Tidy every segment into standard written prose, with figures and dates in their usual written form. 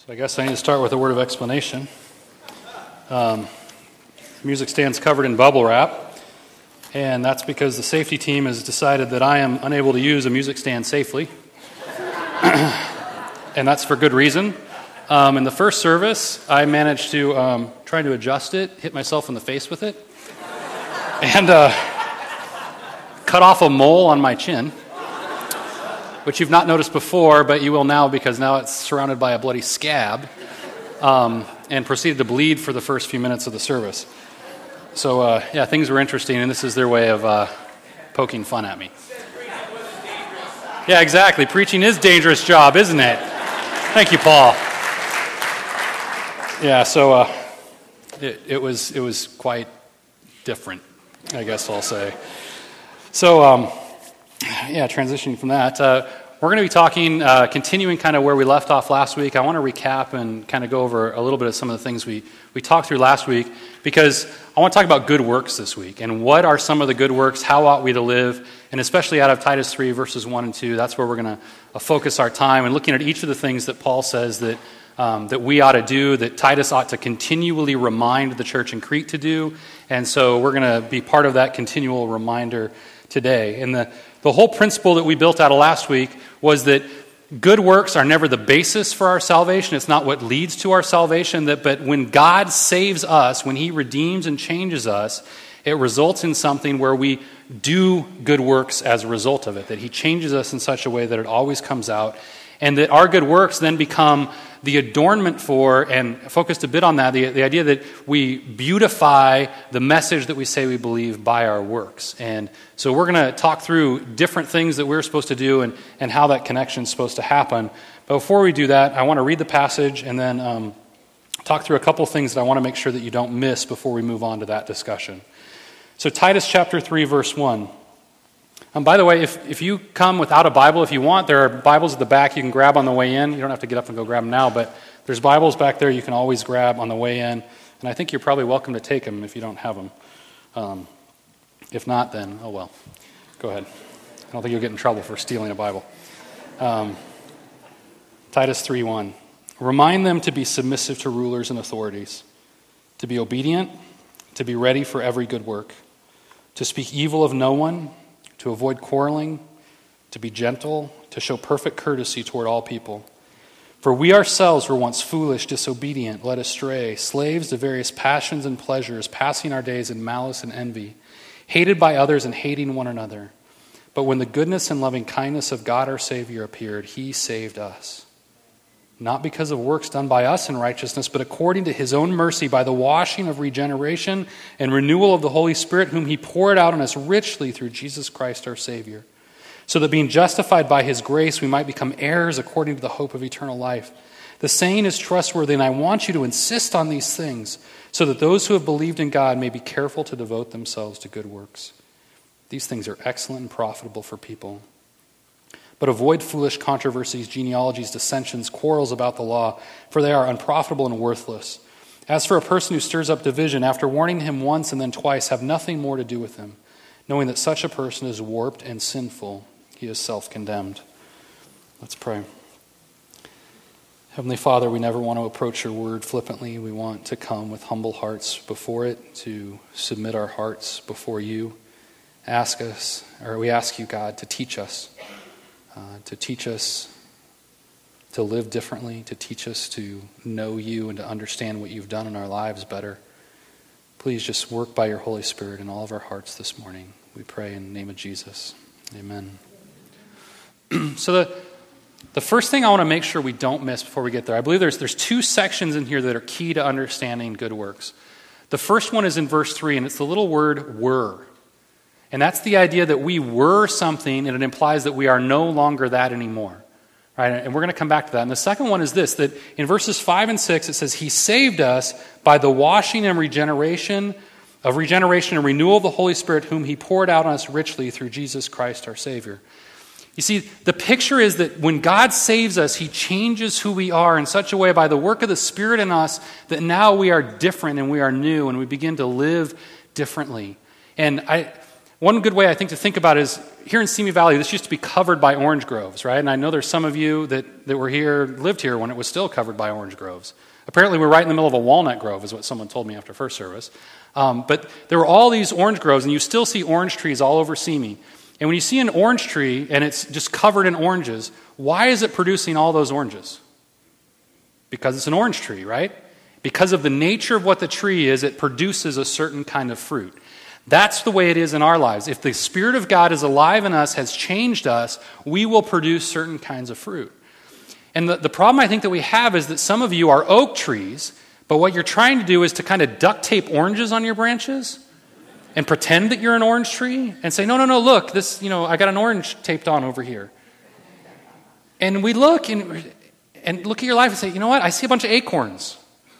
I guess I need to start with a word of explanation. Music stand's covered in bubble wrap, and that's because the safety team has decided that I am unable to use a music stand safely. And that's for good reason. In the first service, I managed to, try to adjust it, hit myself in the face with it, and cut off a mole on my chin, which you've not noticed before, but you will now because now it's surrounded by a bloody scab, and proceeded to bleed for the first few minutes of the service. So, things were interesting, and this is their way of poking fun at me. Yeah, exactly. Preaching is a dangerous job, isn't it? Thank you, Paul. Yeah, so it was quite different, I guess I'll say. So, transitioning from that, we're going to be talking, continuing kind of where we left off last week. I want to recap and kind of go over a little bit of some of the things we talked through last week, because I want to talk about good works this week, and what are some of the good works, how ought we to live, and especially out of Titus 3, verses 1 and 2, that's where we're going to focus our time, and looking at each of the things that Paul says that we ought to do, that Titus ought to continually remind the church in Crete to do, and so we're going to be part of that continual reminder today. And the whole principle that we built out of last week was that good works are never the basis for our salvation. It's not what leads to our salvation. But when God saves us, when He redeems and changes us, it results in something where we do good works as a result of it. That He changes us in such a way that it always comes out. And that our good works then become the adornment for, and focused a bit on that, the idea that we beautify the message that we say we believe by our works. And so we're going to talk through different things that we're supposed to do and how that connection is supposed to happen. But before we do that, I want to read the passage and then talk through a couple things that I want to make sure that you don't miss before we move on to that discussion. So Titus chapter 3, verse 1. By the way, if you come without a Bible, if you want, there are Bibles at the back you can grab on the way in. You don't have to get up and go grab them now, but there's Bibles back there you can always grab on the way in. And I think you're probably welcome to take them if you don't have them. If not, then, oh well. Go ahead. I don't think you'll get in trouble for stealing a Bible. Titus 3:1. Remind them to be submissive to rulers and authorities, to be obedient, to be ready for every good work, to speak evil of no one, to avoid quarreling, to be gentle, to show perfect courtesy toward all people. For we ourselves were once foolish, disobedient, led astray, slaves to various passions and pleasures, passing our days in malice and envy, hated by others and hating one another. But when the goodness and loving kindness of God our Savior appeared, He saved us. Not because of works done by us in righteousness, but according to His own mercy, by the washing of regeneration and renewal of the Holy Spirit, whom He poured out on us richly through Jesus Christ our Savior, so that being justified by His grace, we might become heirs according to the hope of eternal life. The saying is trustworthy, and I want you to insist on these things, so that those who have believed in God may be careful to devote themselves to good works. These things are excellent and profitable for people. But avoid foolish controversies, genealogies, dissensions, quarrels about the law, for they are unprofitable and worthless. As for a person who stirs up division, after warning him once and then twice, have nothing more to do with him, knowing that such a person is warped and sinful. He is self-condemned. Let's pray. Heavenly Father, we never want to approach your word flippantly. We want to come with humble hearts before it, to submit our hearts before you. We ask you, God, to teach us to live differently, to teach us to know you and to understand what you've done in our lives better. Please just work by your Holy Spirit in all of our hearts this morning. We pray in the name of Jesus. Amen. So the first thing I want to make sure we don't miss before we get there, I believe there's two sections in here that are key to understanding good works. The first one is in verse 3, and it's the little word were. And that's the idea that we were something, and it implies that we are no longer that anymore. Right? And we're going to come back to that. And the second one is this, that in verses 5 and 6, it says, He saved us by the washing and regeneration and renewal of the Holy Spirit, whom He poured out on us richly through Jesus Christ our Savior. You see, the picture is that when God saves us, He changes who we are in such a way by the work of the Spirit in us that now we are different and we are new and we begin to live differently. And One good way I think to think about it is, here in Simi Valley, this used to be covered by orange groves, right? And I know there's some of you that were here, lived here when it was still covered by orange groves. Apparently we're right in the middle of a walnut grove, is what someone told me after first service. But there were all these orange groves, and you still see orange trees all over Simi. And when you see an orange tree, and it's just covered in oranges, why is it producing all those oranges? Because it's an orange tree, right? Because of the nature of what the tree is, it produces a certain kind of fruit. That's the way it is in our lives. If the Spirit of God is alive in us, has changed us, we will produce certain kinds of fruit. And the problem I think that we have is that some of you are oak trees, but what you're trying to do is to kind of duct tape oranges on your branches and pretend that you're an orange tree and say, no, look, this, I got an orange taped on over here. And we look and look at your life and say, you know what? I see a bunch of acorns.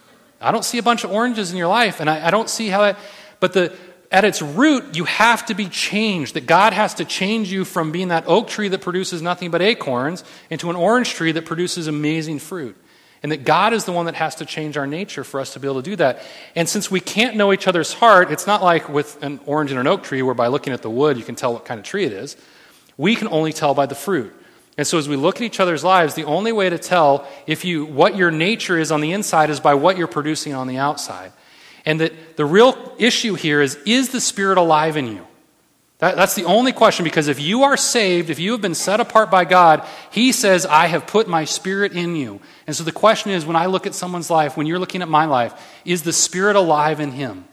I don't see a bunch of oranges in your life, and I don't see how that, but at its root, you have to be changed, that God has to change you from being that oak tree that produces nothing but acorns into an orange tree that produces amazing fruit. And that God is the one that has to change our nature for us to be able to do that. And since we can't know each other's heart, it's not like with an orange and an oak tree where by looking at the wood you can tell what kind of tree it is. We can only tell by the fruit. And so as we look at each other's lives, the only way to tell what your nature is on the inside is by what you're producing on the outside. And that the real issue here is the Spirit alive in you? That's the only question, because if you are saved, if you have been set apart by God, He says, I have put my Spirit in you. And so the question is, when I look at someone's life, when you're looking at my life, is the Spirit alive in him?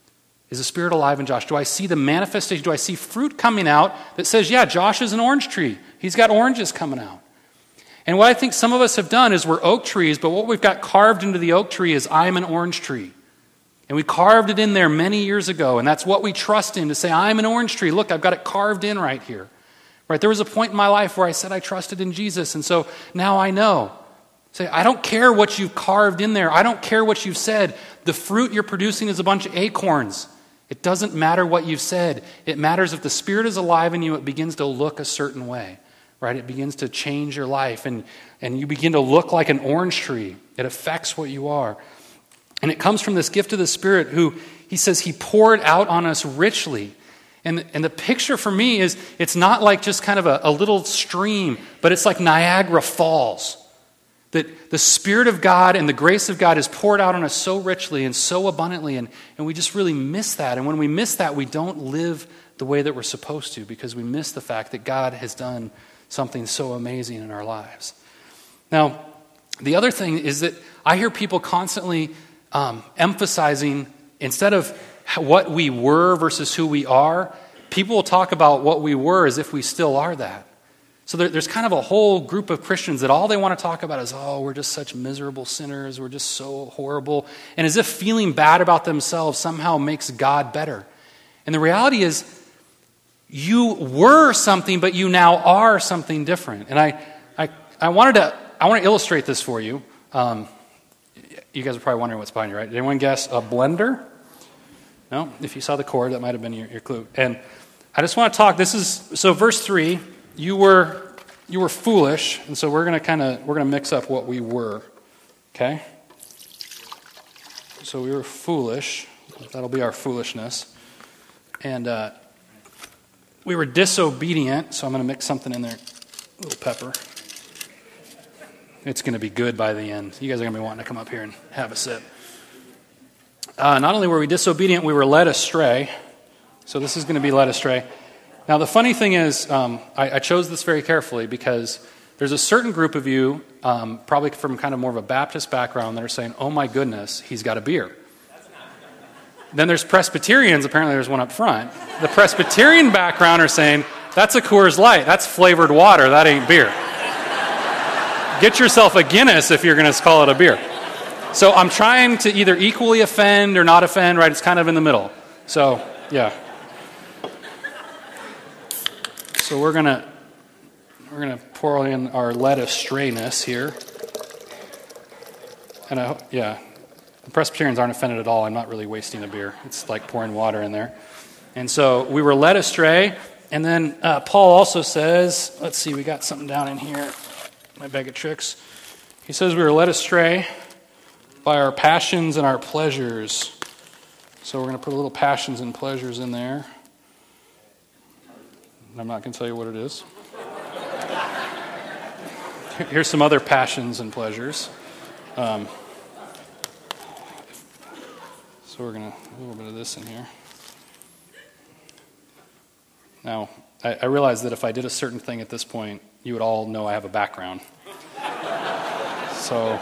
Is the Spirit alive in Josh? Do I see the manifestation? Do I see fruit coming out that says, yeah, Josh is an orange tree. He's got oranges coming out. And what I think some of us have done is we're oak trees, but what we've got carved into the oak tree is I'm an orange tree. And we carved it in there many years ago, and that's what we trust in, to say, I'm an orange tree. Look, I've got it carved in right here. Right? There was a point in my life where I said I trusted in Jesus, and so now I know. Say, I don't care what you've carved in there. I don't care what you've said. The fruit you're producing is a bunch of acorns. It doesn't matter what you've said. It matters if the Spirit is alive in you, it begins to look a certain way. Right? It begins to change your life, and you begin to look like an orange tree. It affects what you are. And it comes from this gift of the Spirit who, He says, He poured out on us richly. And the picture for me is, it's not like just kind of a little stream, but it's like Niagara Falls. That the Spirit of God and the grace of God is poured out on us so richly and so abundantly, and we just really miss that. And when we miss that, we don't live the way that we're supposed to, because we miss the fact that God has done something so amazing in our lives. Now, the other thing is that I hear people constantly emphasizing, instead of what we were versus who we are, people will talk about what we were as if we still are that. So there's kind of a whole group of Christians that all they want to talk about is, we're just such miserable sinners, we're just so horrible, and as if feeling bad about themselves somehow makes God better. And the reality is, you were something, but you now are something different. And I want to illustrate this for you. You guys are probably wondering what's behind you, right? Did anyone guess a blender? No? If you saw the cord, that might have been your clue. And I just want to talk, so verse 3, you were foolish, and so we're going to mix up what we were. Okay? So we were foolish. That'll be our foolishness. And we were disobedient, so I'm going to mix something in there. A little pepper. It's going to be good by the end. You guys are going to be wanting to come up here and have a sip. Not only were we disobedient, we were led astray. So this is going to be led astray. Now, the funny thing is, I chose this very carefully because there's a certain group of you, probably from kind of more of a Baptist background, that are saying, oh my goodness, he's got a beer. Then there's Presbyterians, apparently there's one up front. The Presbyterian background are saying, that's a Coors Light, that's flavored water, that ain't beer. Get yourself a Guinness if you're going to call it a beer. So I'm trying to either equally offend or not offend, right? It's kind of in the middle. So, yeah. So we're gonna pour in our led astrayness here. And the Presbyterians aren't offended at all. I'm not really wasting a beer. It's like pouring water in there. And so we were led astray. And then Paul also says, let's see, we got something down in here. My bag of tricks. He says we were led astray by our passions and our pleasures. So we're going to put a little passions and pleasures in there. I'm not going to tell you what it is. Here's some other passions and pleasures. So we're going to a little bit of this in here. Now, I realize that if I did a certain thing at this point, you would all know I have a background. So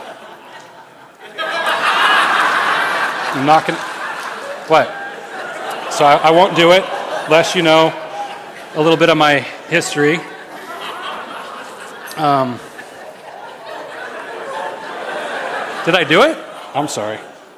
I'm not going to... What? So I won't do it unless you know a little bit of my history. Did I do it? I'm sorry.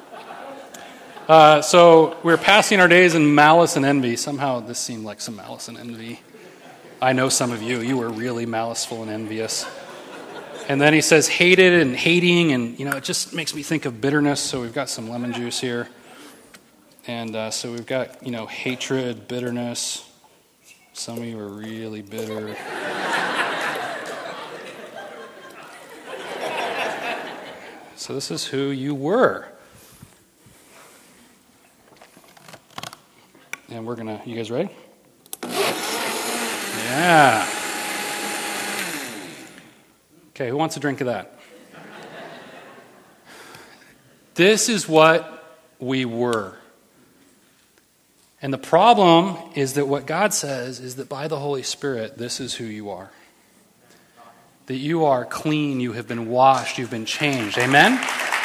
So we're passing our days in malice and envy. Somehow this seemed like some malice and envy. I know some of you were really maliceful and envious. And then he says hated and hating, and it just makes me think of bitterness. So we've got some lemon juice here. And so we've got, hatred, bitterness. Some of you are really bitter. So this is who you were. And we're going to, you guys ready? Yeah. Okay, who wants a drink of that? This is what we were. And the problem is that what God says is that by the Holy Spirit, this is who you are. That you are clean, you have been washed, you've been changed. Amen?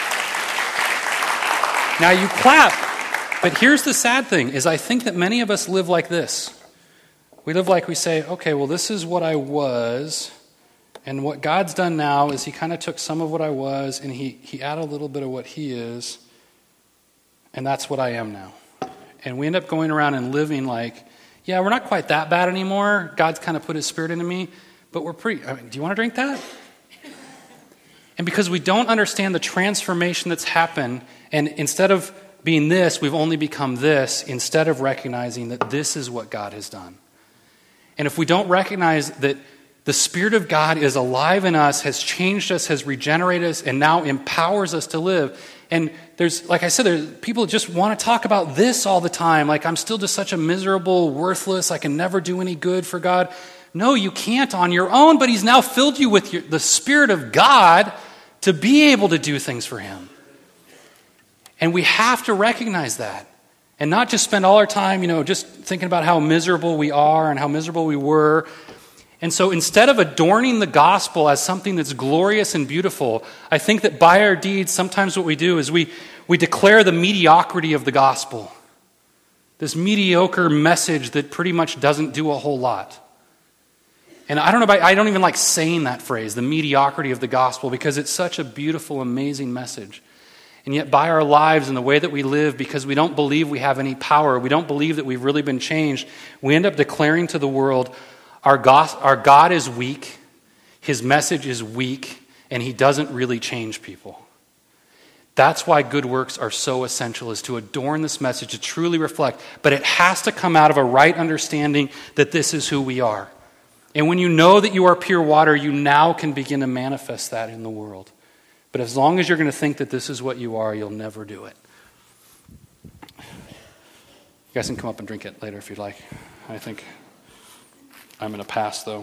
Now you clap, but here's the sad thing, is I think that many of us live like this. We live like we say, okay, well, this is what I was, and what God's done now is he kind of took some of what I was, and he added a little bit of what he is, and that's what I am now. And we end up going around and living like, yeah, we're not quite that bad anymore. God's kind of put his spirit into me. But we're do you want to drink that? And because we don't understand the transformation that's happened, and instead of being this, we've only become this, instead of recognizing that this is what God has done. And if we don't recognize that the Spirit of God is alive in us, has changed us, has regenerated us, and now empowers us to live. And there's, like I said, there's people that just want to talk about this all the time. Like, I'm still just such a miserable, worthless, I can never do any good for God. No, you can't on your own, but he's now filled you with the Spirit of God to be able to do things for him. And we have to recognize that. And not just spend all our time, just thinking about how miserable we are and how miserable we were. And so instead of adorning the gospel as something that's glorious and beautiful, I think that by our deeds, sometimes what we do is we declare the mediocrity of the gospel. This mediocre message that pretty much doesn't do a whole lot. And I don't even like saying that phrase, the mediocrity of the gospel, because it's such a beautiful, amazing message. And yet by our lives and the way that we live, because we don't believe we have any power, we don't believe that we've really been changed, we end up declaring to the world, our God is weak, his message is weak, and he doesn't really change people. That's why good works are so essential, is to adorn this message, to truly reflect. But it has to come out of a right understanding that this is who we are. And when you know that you are pure water, you now can begin to manifest that in the world. But as long as you're going to think that this is what you are, you'll never do it. You guys can come up and drink it later if you'd like. I think I'm going to pass, though.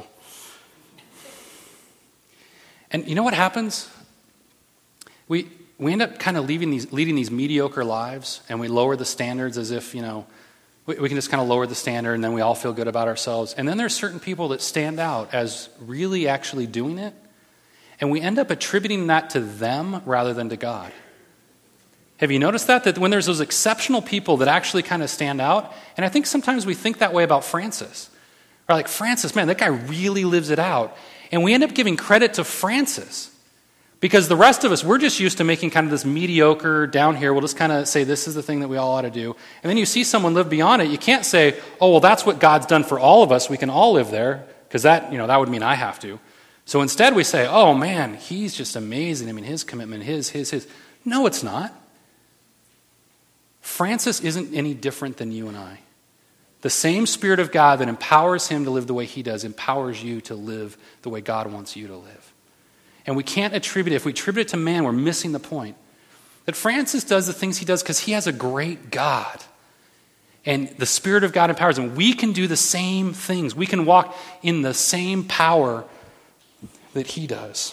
And you know what happens? We end up kind of leading these mediocre lives, and we lower the standards as if, we can just kind of lower the standard, and then we all feel good about ourselves. And then there's certain people that stand out as really actually doing it, and we end up attributing that to them rather than to God. Have you noticed that? That when there's those exceptional people that actually kind of stand out, and I think sometimes we think that way about Francis. We're like, Francis, man, that guy really lives it out. And we end up giving credit to Francis. Because the rest of us, we're just used to making kind of this mediocre down here. We'll just kind of say this is the thing that we all ought to do. And then you see someone live beyond it. You can't say, oh, well, that's what God's done for all of us. We can all live there. Because that would mean I have to. So instead we say, oh, man, he's just amazing. I mean, his commitment, his. No, it's not. Francis isn't any different than you and I. The same Spirit of God that empowers him to live the way he does empowers you to live the way God wants you to live. And we can't attribute it. If we attribute it to man, we're missing the point. That Francis does the things he does because he has a great God. and the Spirit of God empowers them. We can do the same things. We can walk in the same power that he does.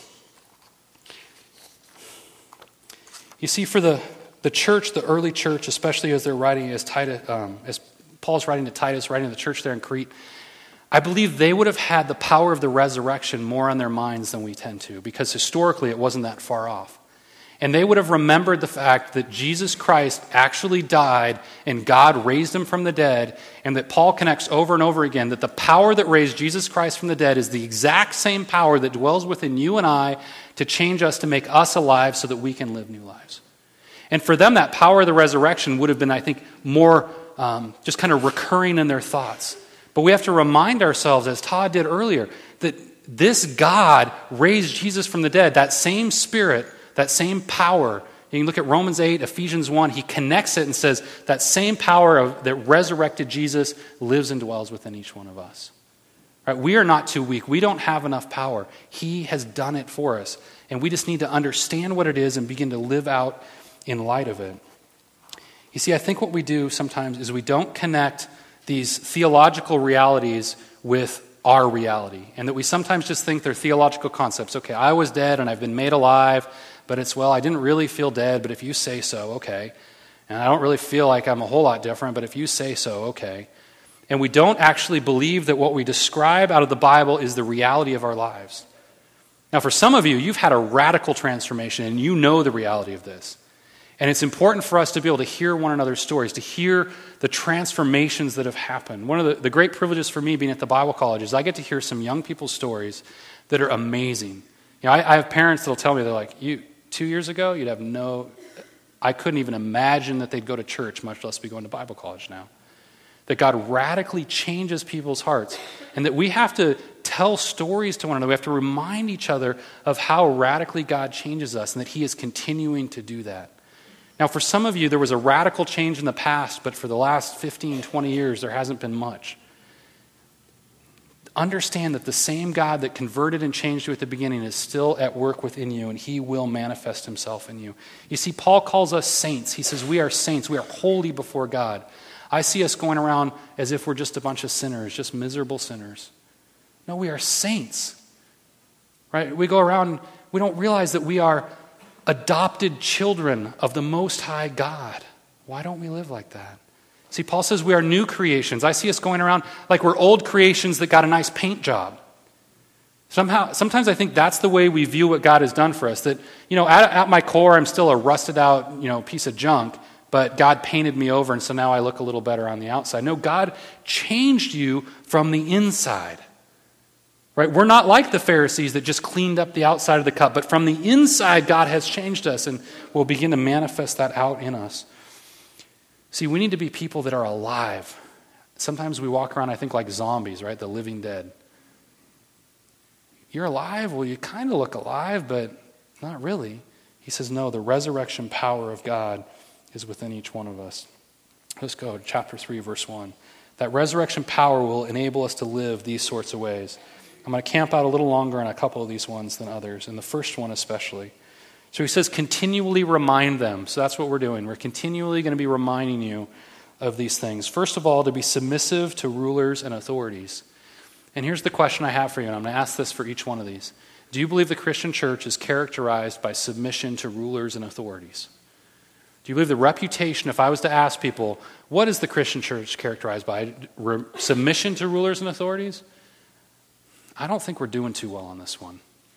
You see, for the church, the early church, especially as they're writing, as Paul's writing to Titus, writing to the church there in Crete, I believe they would have had the power of the resurrection more on their minds than we tend to, because historically it wasn't that far off. And they would have remembered the fact that Jesus Christ actually died and God raised him from the dead, and that Paul connects over and over again that the power that raised Jesus Christ from the dead is the exact same power that dwells within you and I to change us, to make us alive so that we can live new lives. And for them, that power of the resurrection would have been, I think, more just kind of recurring in their thoughts. But we have to remind ourselves, as Todd did earlier, that this God raised Jesus from the dead, that same Spirit, that same power. You can look at Romans 8, Ephesians 1, he connects it and says that same power that resurrected Jesus lives and dwells within each one of us. Right? We are not too weak. We don't have enough power. He has done it for us. And we just need to understand what it is and begin to live out in light of it. You see, I think what we do sometimes is we don't connect these theological realities with our reality, and that we sometimes just think they're theological concepts. Okay, I was dead and I've been made alive, but it's, well, I didn't really feel dead, but if you say so, okay. And I don't really feel like I'm a whole lot different, but if you say so, okay. And we don't actually believe that what we describe out of the Bible is the reality of our lives. Now, for some of you, you've had a radical transformation, and you know the reality of this. And it's important for us to be able to hear one another's stories, to hear the transformations that have happened. One of the great privileges for me being at the Bible college is I get to hear some young people's stories that are amazing. You know, I have parents that will tell me, they're like, 2 years ago, you'd have I couldn't even imagine that they'd go to church, much less be going to Bible college now. That God radically changes people's hearts, and that we have to tell stories to one another. We have to remind each other of how radically God changes us, and that he is continuing to do that. Now, for some of you, there was a radical change in the past, but for the last 15, 20 years, there hasn't been much. Understand that the same God that converted and changed you at the beginning is still at work within you, and he will manifest himself in you. You see, Paul calls us saints. He says we are saints. We are holy before God. I see us going around as if we're just a bunch of sinners, just miserable sinners. No, we are saints. Right? We go around, we don't realize that we are adopted children of the Most High God. Why don't we live like that? See, Paul says we are new creations. I see us going around like we're old creations that got a nice paint job. Sometimes I think that's the way we view what God has done for us. That, at my core, I'm still a rusted out, piece of junk, but God painted me over, and so now I look a little better on the outside. No, God changed you from the inside. Right? We're not like the Pharisees that just cleaned up the outside of the cup, but from the inside, God has changed us, and will begin to manifest that out in us. See, we need to be people that are alive. Sometimes we walk around, I think, like zombies, right? The living dead. You're alive? Well, you kind of look alive, but not really. He says, no, the resurrection power of God is within each one of us. Let's go to chapter 3, verse 1. That resurrection power will enable us to live these sorts of ways. I'm going to camp out a little longer on a couple of these ones than others, and the first one especially. So he says, continually remind them. So that's what we're doing. We're continually going to be reminding you of these things. First of all, to be submissive to rulers and authorities. And here's the question I have for you, and I'm going to ask this for each one of these. Do you believe the Christian church is characterized by submission to rulers and authorities? Do you believe the reputation, if I was to ask people, what is the Christian church characterized by? Submission to rulers and authorities? I don't think we're doing too well on this one.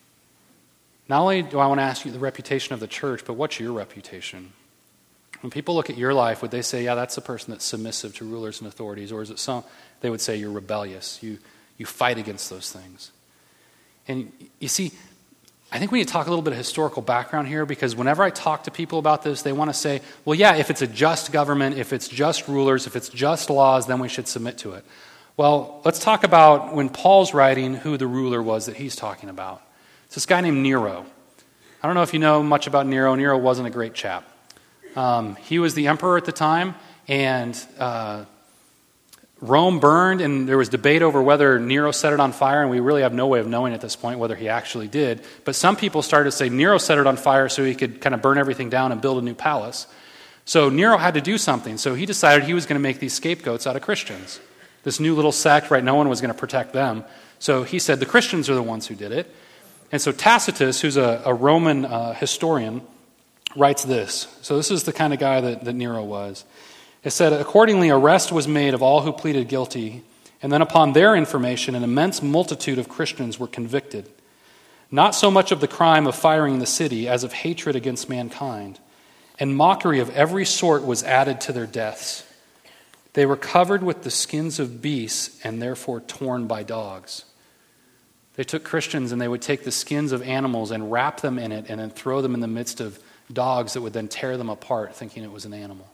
Not only do I want to ask you the reputation of the church, but what's your reputation? When people look at your life, would they say, yeah, that's the person that's submissive to rulers and authorities? Or is it they would say you're rebellious, you fight against those things? And you see, I think we need to talk a little bit of historical background here, because whenever I talk to people about this, they want to say, well, yeah, if it's a just government, if it's just rulers, if it's just laws, then we should submit to it. Well, let's talk about when Paul's writing who the ruler was that he's talking about. It's this guy named Nero. I don't know if you know much about Nero. Nero wasn't a great chap. He was the emperor at the time, and Rome burned, and there was debate over whether Nero set it on fire, and we really have no way of knowing at this point whether he actually did. But some people started to say Nero set it on fire so he could kind of burn everything down and build a new palace. So Nero had to do something. So he decided he was going to make these scapegoats out of Christians. This new little sect, right? No one was going to protect them. So he said the Christians are the ones who did it. And so Tacitus, who's a Roman historian, writes this. So this is the kind of guy that Nero was. It said, accordingly, arrest was made of all who pleaded guilty, and then upon their information, an immense multitude of Christians were convicted. Not so much of the crime of firing the city as of hatred against mankind, and mockery of every sort was added to their deaths. They were covered with the skins of beasts and therefore torn by dogs. They took Christians and they would take the skins of animals and wrap them in it and then throw them in the midst of dogs that would then tear them apart, thinking it was an animal.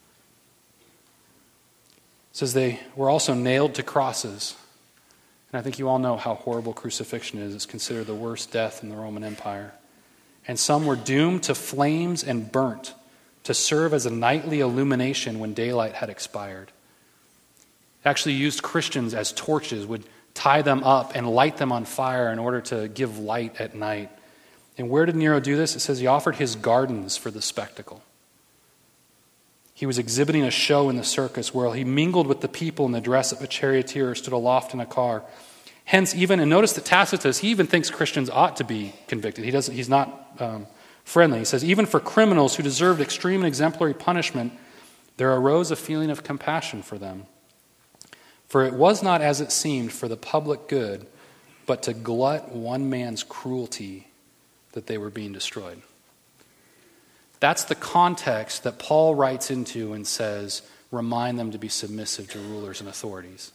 It says they were also nailed to crosses. And I think you all know how horrible crucifixion is. It's considered the worst death in the Roman Empire. And some were doomed to flames and burnt to serve as a nightly illumination when daylight had expired. It actually used Christians as torches, would tie them up and light them on fire in order to give light at night. And where did Nero do this? It says he offered his gardens for the spectacle. He was exhibiting a show in the circus where he mingled with the people in the dress of a charioteer or stood aloft in a car. Hence, even, and notice that Tacitus, he even thinks Christians ought to be convicted. He's not friendly. He says, even for criminals who deserved extreme and exemplary punishment, there arose a feeling of compassion for them. For it was not as it seemed for the public good, but to glut one man's cruelty that they were being destroyed. That's the context that Paul writes into and says, remind them to be submissive to rulers and authorities.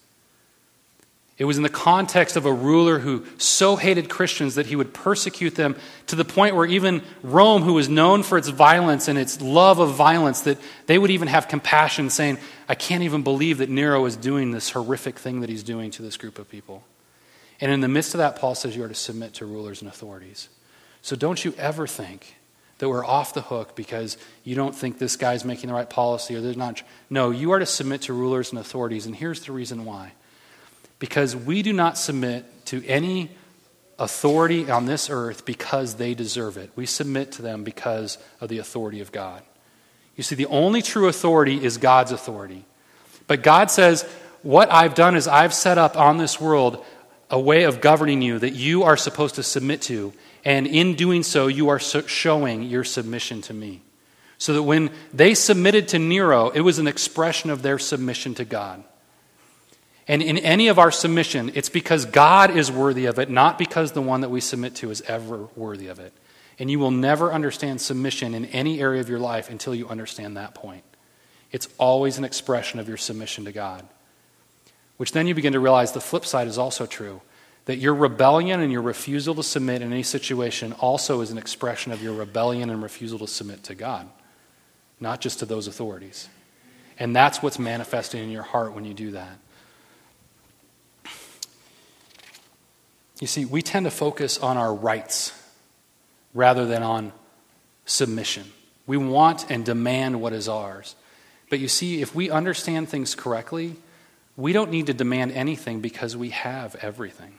It was in the context of a ruler who so hated Christians that he would persecute them to the point where even Rome, who was known for its violence and its love of violence, that they would even have compassion, saying, I can't even believe that Nero is doing this horrific thing that he's doing to this group of people. And in the midst of that, Paul says you are to submit to rulers and authorities. So don't you ever think that we're off the hook because you don't think this guy's making the right policy or they're not. No, you are to submit to rulers and authorities, and here's the reason why. Because we do not submit to any authority on this earth because they deserve it. We submit to them because of the authority of God. You see, the only true authority is God's authority. But God says, what I've done is I've set up on this world a way of governing you that you are supposed to submit to. And in doing so, you are showing your submission to me. So that when they submitted to Nero, it was an expression of their submission to God. And in any of our submission, it's because God is worthy of it, not because the one that we submit to is ever worthy of it. And you will never understand submission in any area of your life until you understand that point. It's always an expression of your submission to God. Which then you begin to realize the flip side is also true. That your rebellion and your refusal to submit in any situation also is an expression of your rebellion and refusal to submit to God, not just to those authorities. And that's what's manifesting in your heart when you do that. You see, we tend to focus on our rights rather than on submission. We want and demand what is ours. But you see, if we understand things correctly, we don't need to demand anything because we have everything.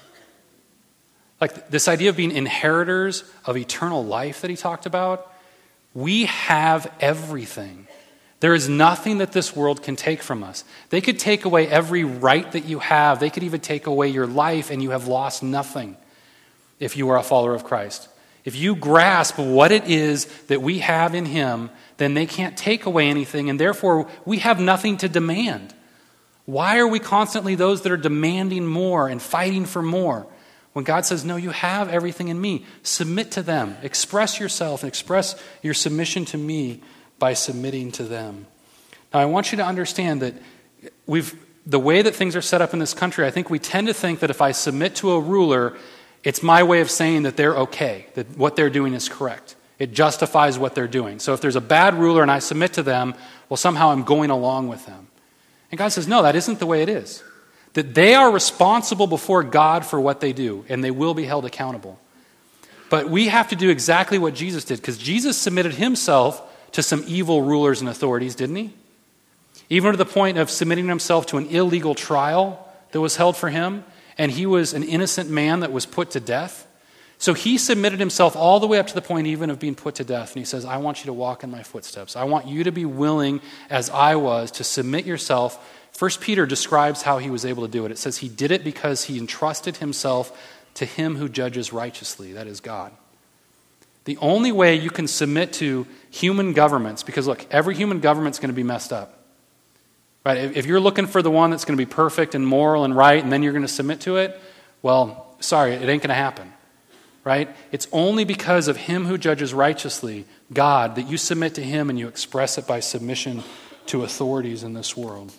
Like this idea of being inheritors of eternal life that he talked about, we have everything. There is nothing that this world can take from us. They could take away every right that you have. They could even take away your life and you have lost nothing if you are a follower of Christ. If you grasp what it is that we have in him, then they can't take away anything and therefore we have nothing to demand. Why are we constantly those that are demanding more and fighting for more? When God says, no, you have everything in me. Submit to them. Express yourself and express your submission to me by submitting to them. Now, I want you to understand that the way that things are set up in this country, I think we tend to think that if I submit to a ruler, it's my way of saying that they're okay, that what they're doing is correct. It justifies what they're doing. So if there's a bad ruler and I submit to them, well, somehow I'm going along with them. And God says, no, that isn't the way it is. That they are responsible before God for what they do, and they will be held accountable. But we have to do exactly what Jesus did, because Jesus submitted himself to some evil rulers and authorities, didn't he? Even to the point of submitting himself to an illegal trial that was held for him, and he was an innocent man that was put to death. So he submitted himself all the way up to the point even of being put to death. And he says, I want you to walk in my footsteps. I want you to be willing, as I was, to submit yourself. 1 Peter describes how he was able to do it. It says he did it because he entrusted himself to him who judges righteously, that is God. The only way you can submit to human governments, because look, every human government's going to be messed up. Right? If you're looking for the one that's going to be perfect and moral and right, and then you're going to submit to it, well, sorry, it ain't going to happen. Right? It's only because of him who judges righteously, God, that you submit to him and you express it by submission to authorities in this world.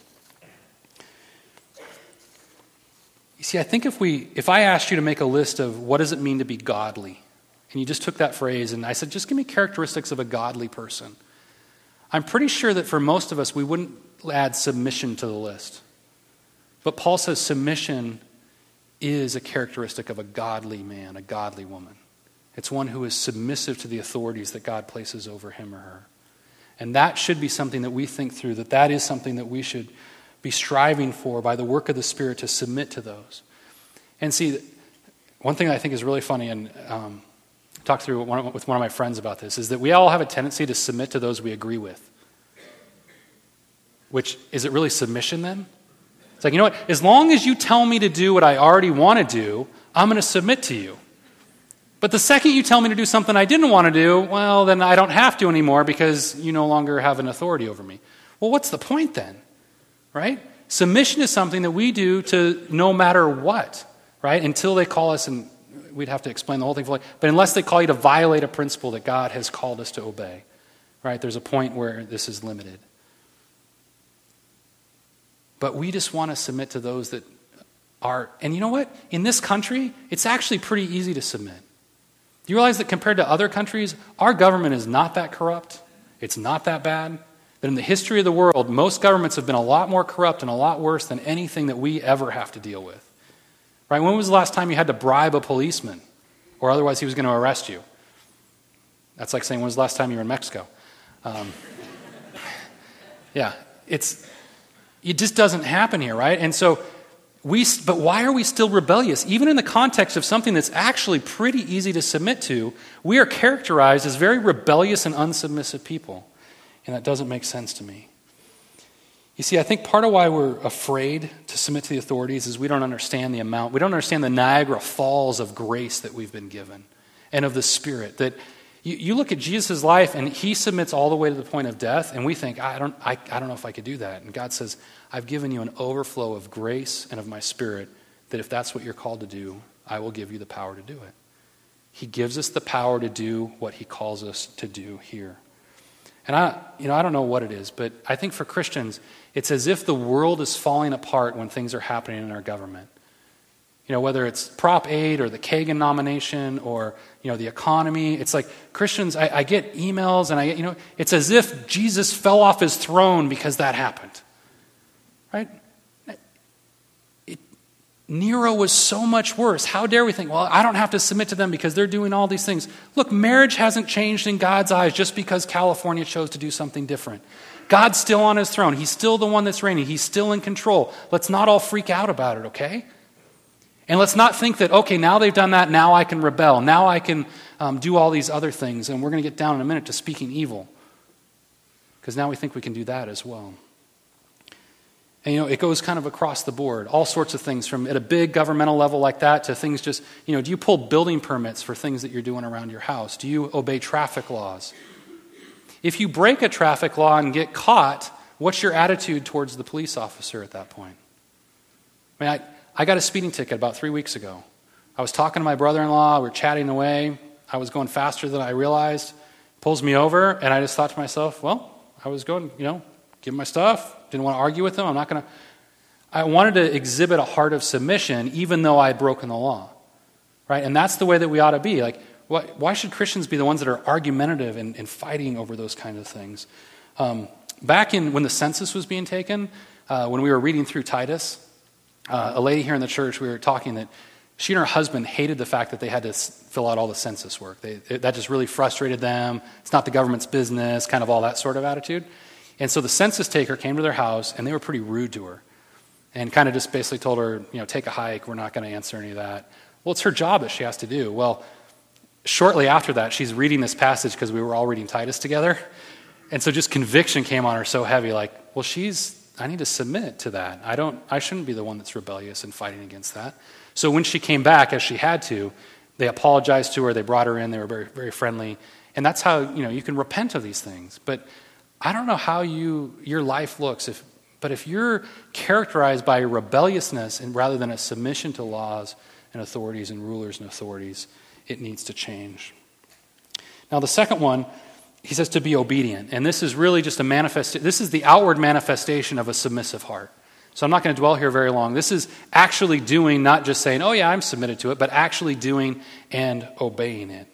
You see, I think if I asked you to make a list of what does it mean to be godly, and you just took that phrase and I said, just give me characteristics of a godly person, I'm pretty sure that for most of us, we wouldn't add submission to the list. But Paul says submission is a characteristic of a godly man, a godly woman. It's one who is submissive to the authorities that God places over him or her. And that should be something that we think through, that is something that we should be striving for by the work of the Spirit to submit to those. And see, one thing I think is really funny, and talked through with one of my friends about this, is that we all have a tendency to submit to those we agree with. Which, is it really submission then? It's like, you know what, as long as you tell me to do what I already want to do, I'm going to submit to you. But the second you tell me to do something I didn't want to do, well, then I don't have to anymore because you no longer have an authority over me. Well, what's the point then? Right? Submission is something that we do to no matter what, right? Until they call us, and we'd have to explain the whole thing fully, but unless they call you to violate a principle that God has called us to obey, right? There's a point where this is limited. But we just want to submit to those that are, and you know what? In this country, it's actually pretty easy to submit. Do you realize that compared to other countries, our government is not that corrupt? It's not that bad? That in the history of the world, most governments have been a lot more corrupt and a lot worse than anything that we ever have to deal with. Right? When was the last time you had to bribe a policeman? Or otherwise he was going to arrest you? That's like saying, when was the last time you were in Mexico? Yeah, it just doesn't happen here, right? And so, but why are we still rebellious? Even in the context of something that's actually pretty easy to submit to, we are characterized as very rebellious and unsubmissive people. And that doesn't make sense to me. You see, I think part of why we're afraid to submit to the authorities is we don't understand the amount, we don't understand the Niagara Falls of grace that we've been given and of the Spirit. That you look at Jesus' life and he submits all the way to the point of death, and we think, I don't know if I could do that. And God says, I've given you an overflow of grace and of my Spirit that if that's what you're called to do, I will give you the power to do it. He gives us the power to do what he calls us to do here. And I don't know what it is, but I think for Christians, it's as if the world is falling apart when things are happening in our government. You know, whether it's Prop 8 or the Kagan nomination or, the economy. It's like Christians, I get emails and it's as if Jesus fell off his throne because that happened. Right? Nero was so much worse. How dare we think, well, I don't have to submit to them because they're doing all these things. Look, marriage hasn't changed in God's eyes just because California chose to do something different. God's still on his throne. He's still the one that's reigning. He's still in control. Let's not all freak out about it, okay? And let's not think that, okay, now they've done that, now I can rebel. Now I can do all these other things. And we're going to get down in a minute to speaking evil. Because now we think we can do that as well. And, it goes kind of across the board. All sorts of things, from at a big governmental level like that to things just, do you pull building permits for things that you're doing around your house? Do you obey traffic laws? If you break a traffic law and get caught, what's your attitude towards the police officer at that point? I got a speeding ticket about 3 weeks ago. I was talking to my brother-in-law. We were chatting away. I was going faster than I realized. Pulls me over, and I just thought to myself, well, I was going, give him my stuff. Didn't want to argue with him. I wanted to exhibit a heart of submission even though I had broken the law. Right? And that's the way that we ought to be. Like, why should Christians be the ones that are argumentative and fighting over those kinds of things? Back when the census was being taken, when we were reading through Titus, a lady here in the church, we were talking that she and her husband hated the fact that they had to fill out all the census work. That just really frustrated them. It's not the government's business, kind of all that sort of attitude. And so the census taker came to their house, and they were pretty rude to her and kind of just basically told her, take a hike. We're not going to answer any of that. Well, it's her job that she has to do. Well, shortly after that, she's reading this passage because we were all reading Titus together. And so just conviction came on her so heavy, like, well, I need to submit to that. I shouldn't be the one that's rebellious and fighting against that. So when she came back, as she had to, they apologized to her, they brought her in, they were very, very friendly. And that's how, you can repent of these things. But I don't know how your life looks, but if you're characterized by rebelliousness and rather than a submission to laws and authorities and rulers and authorities, it needs to change. Now the second one, he says to be obedient. And this is really just this is the outward manifestation of a submissive heart. So I'm not going to dwell here very long. This is actually doing, not just saying, oh yeah, I'm submitted to it, but actually doing and obeying it.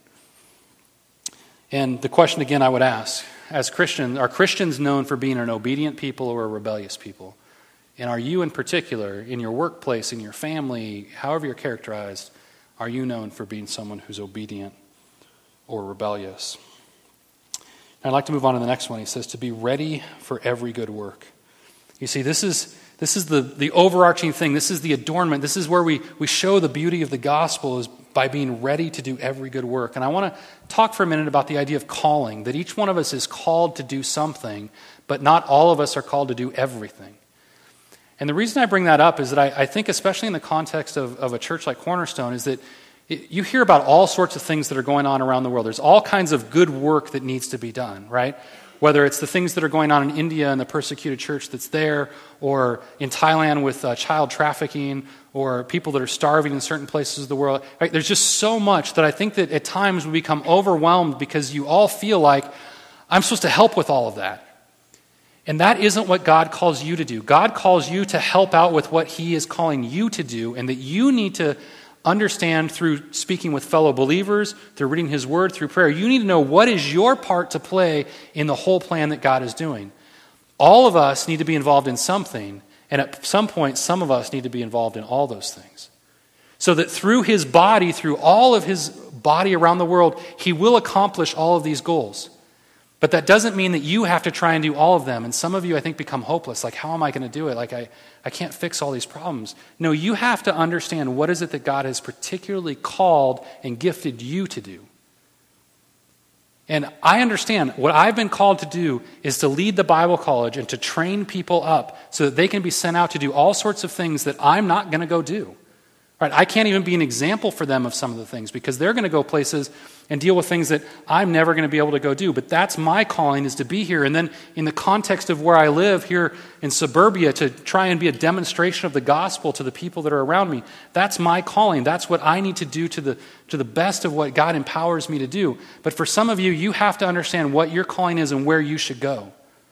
And the question again I would ask, as Christians, are Christians known for being an obedient people or a rebellious people? And are you in particular, in your workplace, in your family, however you're characterized, are you known for being someone who's obedient or rebellious? I'd like to move on to the next one. He says to be ready for every good work. You see, this is the overarching thing. This is the adornment. This is where we show the beauty of the gospel is by being ready to do every good work. And I want to talk for a minute about the idea of calling, that each one of us is called to do something, but not all of us are called to do everything. And the reason I bring that up is that I think, especially in the context of a church like Cornerstone, is that you hear about all sorts of things that are going on around the world. There's all kinds of good work that needs to be done, right? Whether it's the things that are going on in India and the persecuted church that's there, or in Thailand with child trafficking, or people that are starving in certain places of the world. Right? There's just so much that I think that at times we become overwhelmed because you all feel like, I'm supposed to help with all of that. And that isn't what God calls you to do. God calls you to help out with what He is calling you to do, and that you need to understand through speaking with fellow believers, through reading His Word, through prayer. You need to know what is your part to play in the whole plan that God is doing. All of us need to be involved in something, and at some point, some of us need to be involved in all those things. So that through His body, through all of His body around the world, He will accomplish all of these goals. But that doesn't mean that you have to try and do all of them. And some of you, I think, become hopeless. Like, how am I going to do it? Like, I can't fix all these problems. No, you have to understand what is it that God has particularly called and gifted you to do. And I understand what I've been called to do is to lead the Bible college and to train people up so that they can be sent out to do all sorts of things that I'm not going to go do. Right? I can't even be an example for them of some of the things because they're going to go places and deal with things that I'm never going to be able to go do. But that's my calling, is to be here. And then in the context of where I live here in suburbia, to try and be a demonstration of the gospel to the people that are around me, that's my calling. That's what I need to do to the best of what God empowers me to do. But for some of you, you have to understand what your calling is and where you should go.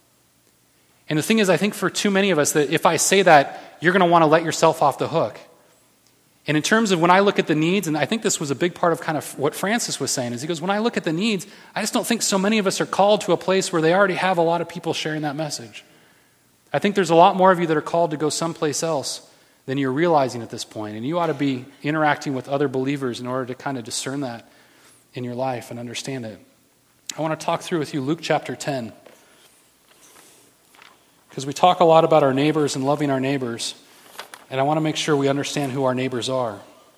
And the thing is, I think for too many of us, that if I say that, you're going to want to let yourself off the hook. And in terms of when I look at the needs, and I think this was a big part of kind of what Francis was saying, is he goes, when I look at the needs, I just don't think so many of us are called to a place where they already have a lot of people sharing that message. I think there's a lot more of you that are called to go someplace else than you're realizing at this point. And you ought to be interacting with other believers in order to kind of discern that in your life and understand it. I want to talk through with you Luke chapter 10. Because we talk a lot about our neighbors and loving our neighbors. And I want to make sure we understand who our neighbors are.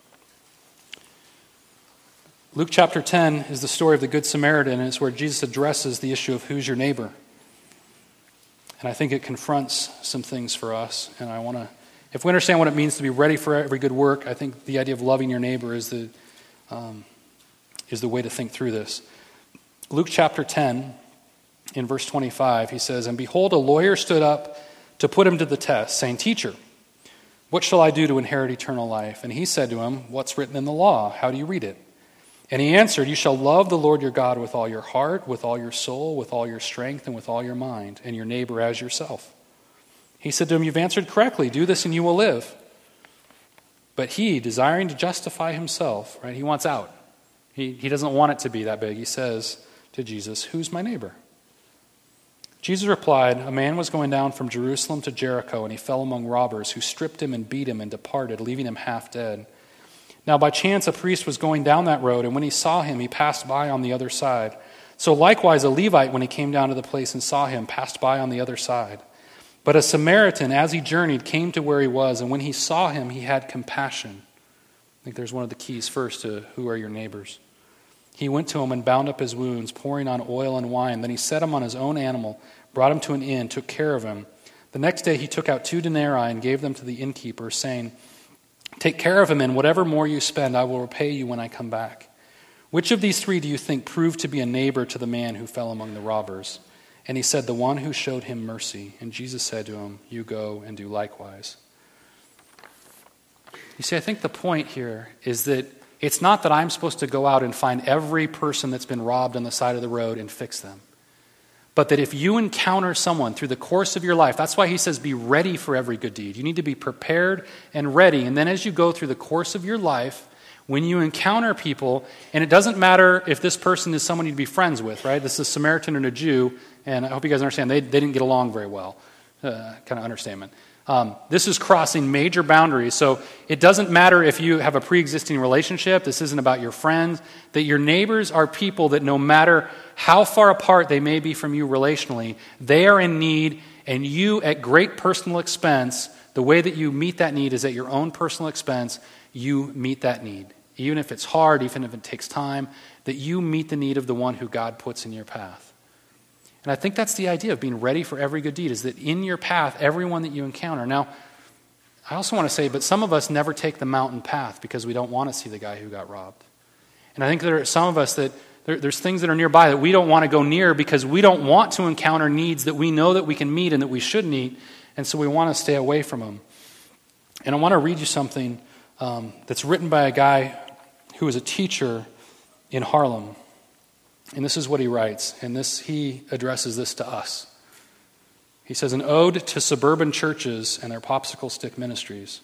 Luke chapter 10 is the story of the Good Samaritan, and it's where Jesus addresses the issue of who's your neighbor. And I think it confronts some things for us. And I want to, if we understand what it means to be ready for every good work, I think the idea of loving your neighbor is the way to think through this. Luke chapter 10, in verse 25, he says, "And behold, a lawyer stood up to put him to the test, saying, 'Teacher, what shall I do to inherit eternal life?' And he said to him, 'What's written in the law? How do you read it?' And he answered, 'You shall love the Lord your God with all your heart, with all your soul, with all your strength, and with all your mind, and your neighbor as yourself.' He said to him, 'You've answered correctly. Do this and you will live.' But he, desiring to justify himself," right? He wants out. He doesn't want it to be that big. He says to Jesus, 'Who's my neighbor?' Jesus replied, 'A man was going down from Jerusalem to Jericho, and he fell among robbers who stripped him and beat him and departed, leaving him half dead. Now by chance a priest was going down that road, and when he saw him, he passed by on the other side. So likewise a Levite, when he came down to the place and saw him, passed by on the other side. But a Samaritan, as he journeyed, came to where he was, and when he saw him, he had compassion." I think there's one of the keys first to who are your neighbors. He went to him and bound up his wounds, pouring on oil and wine. Then he set him on his own animal, brought him to an inn, took care of him. The next day he took out 2 denarii and gave them to the innkeeper, saying, "Take care of him, and whatever more you spend, I will repay you when I come back." Which of these 3 do you think proved to be a neighbor to the man who fell among the robbers? And he said, "The one who showed him mercy." And Jesus said to him, "You go and do likewise." You see, I think the point here is that it's not that I'm supposed to go out and find every person that's been robbed on the side of the road and fix them. But that if you encounter someone through the course of your life, that's why he says be ready for every good deed. You need to be prepared and ready. And then as you go through the course of your life, when you encounter people, and it doesn't matter if this person is someone you'd be friends with, right? This is a Samaritan and a Jew, and I hope you guys understand they didn't get along very well. Kind of understatement. This is crossing major boundaries, so it doesn't matter if you have a pre-existing relationship. This isn't about your friends. That your neighbors are people that no matter how far apart they may be from you relationally, they are in need, and you, at great personal expense, the way that you meet that need is at your own personal expense, you meet that need. Even if it's hard, even if it takes time, that you meet the need of the one who God puts in your path. And I think that's the idea of being ready for every good deed, is that in your path, everyone that you encounter. Now, I also want to say, but some of us never take the mountain path because we don't want to see the guy who got robbed. And I think there are some of us that there's things that are nearby that we don't want to go near because we don't want to encounter needs that we know that we can meet and that we should meet, and so we want to stay away from them. And I want to read you something that's written by a guy who was a teacher in Harlem. And this is what he writes, and he addresses this to us. He says, "An ode to suburban churches and their popsicle stick ministries."